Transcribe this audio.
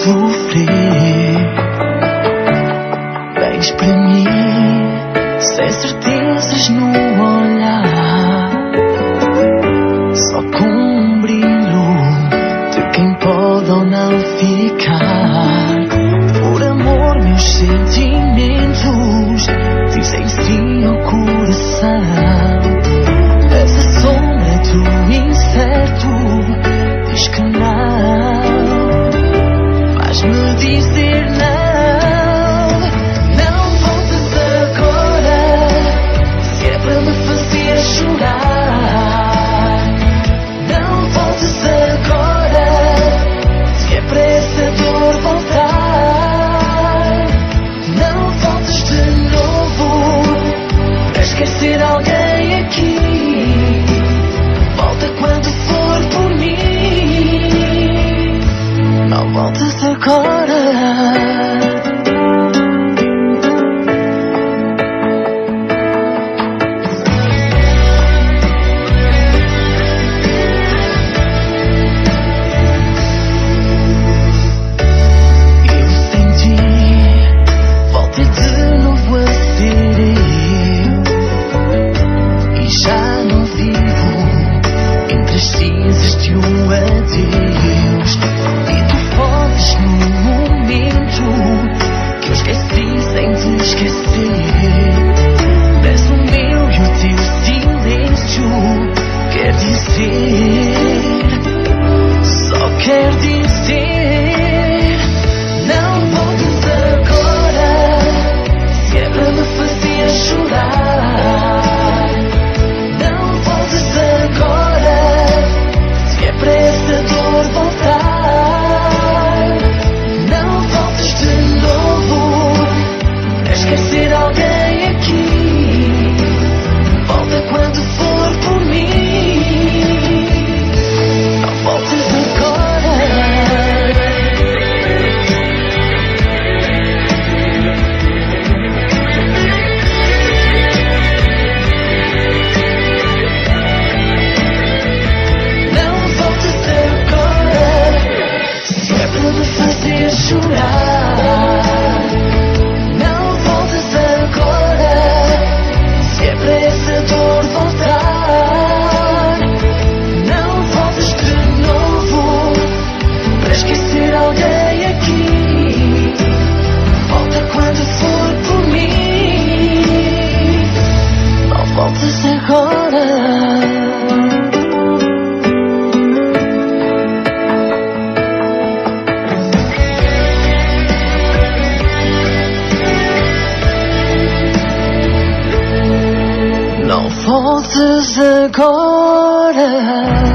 sofrer. Vens para mim sem certezas no olhar, só com um brilho de quem pode ou não ficar. Por amor meus sentimentos dizem sim ao coração. És a sombra do incerto, diz que não. Faz-me dizer não, não voltes agora, se é para me fazer chorar. Não voltes agora, se é para essa dor voltar. Não voltes de novo, para esquecer alguém aqui. Volta quando for por mim, não voltes agora. Eu sem ti voltei de novo a ser eu, e já não vivo entre as cinzas de um adeus. E tu foges no momento que eu esqueci sem te esquecer. Mas o meu e o teu silêncio quer dizer, só quer dizer, não voltes agora, se é para me fazer chorar. Não voltes agora, se é para essa dor voltar. Não voltes de novo, para esquecer alguém aqui. Volta quando for por mim, não voltes agora. Não voltes agora, se é para me fazer chorar. Não voltes agora, se é para essa dor voltar. Não voltes de novo, para esquecer alguém aqui. Volta quando for por mim, não voltes agora. Não voltes agora.